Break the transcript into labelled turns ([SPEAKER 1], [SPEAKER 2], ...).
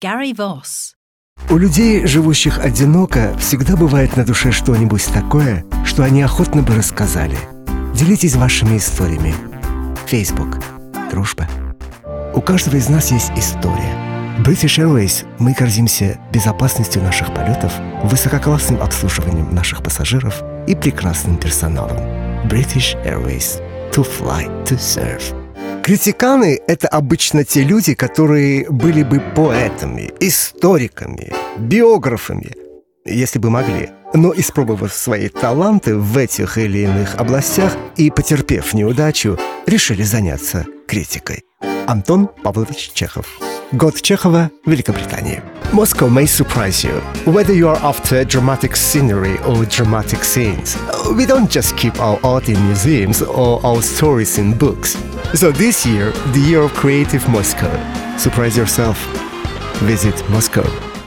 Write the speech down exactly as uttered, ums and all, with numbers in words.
[SPEAKER 1] Gary Voss.
[SPEAKER 2] У людей, живущих одиноко, всегда бывает на душе что-нибудь такое, что они охотно бы рассказали. Делитесь вашими историями. Facebook. Дружба. У каждого из нас есть история. British Airways мы гордимся безопасностью наших полетов, высококлассным обслуживанием наших пассажиров и прекрасным персоналом. British Airways. To fly, to serve. Критиканы — это обычно те люди, которые были бы поэтами, историками, биографами, если бы могли. Но, испробовав свои таланты в этих или иных областях и потерпев неудачу, решили заняться критикой. Антон Павлович Чехов. Год Чехова, Великобритания. Moscow may surprise you, whether you are after dramatic scenery or dramatic scenes. We don't just keep our art in museums or our stories in books. So this year, the year of creative Moscow. Surprise yourself. Visit Moscow.